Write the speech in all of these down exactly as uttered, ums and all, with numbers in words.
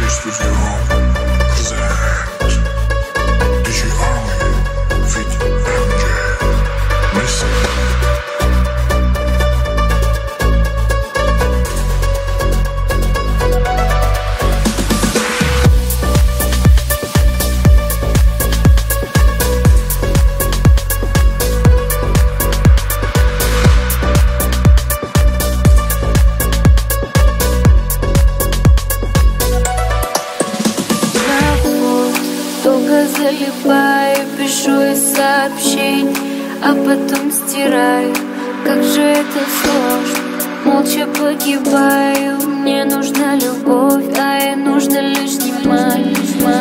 Studio present D J Army feat. эм джей Listen. Долго залипаю, пишу из сообщений, а потом стираю. Как же это сложно, молча погибаю. Мне нужна любовь, а ей нужно лишь внимание.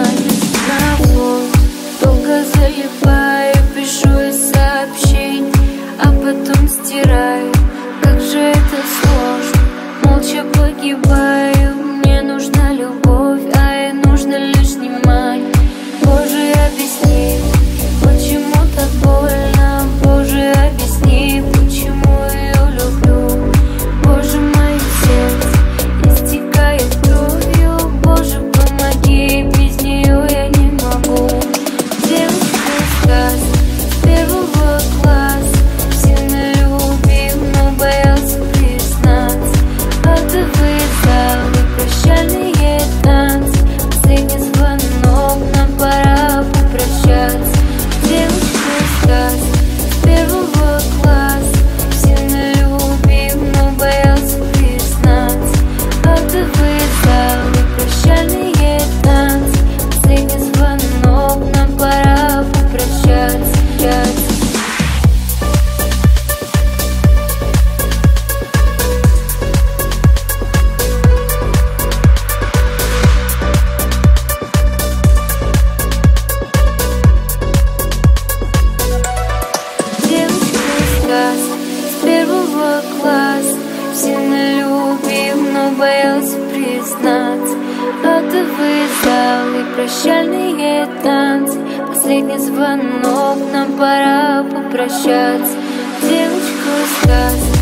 Долго залипаю, пишу из сообщений, а потом стираю. Как же это сложно, молча погибаю. Мне нужна любовь, а ей нужно лишь внимание. Боже, объясни, почему так больно. Боже, объясни, почему я ее люблю. Боже, мое сердце истекает кровью. Боже, помоги, без нее я не могу. Девушка из сказки с первого класса, сильно любил, но боялся признаться. Адовые залы, прощальные танцы, последний звонок, нам пора попрощаться. Девушка из сказки с первого класса, сильно любил, но боялся признаться. Адовые залы, прощальные танцы, последний звонок, нам пора попрощаться. С первого класса сильно любил, но боялся признаться. Адовые залы, прощальные танцы, последний звонок, нам пора попрощаться. Девочка из сказки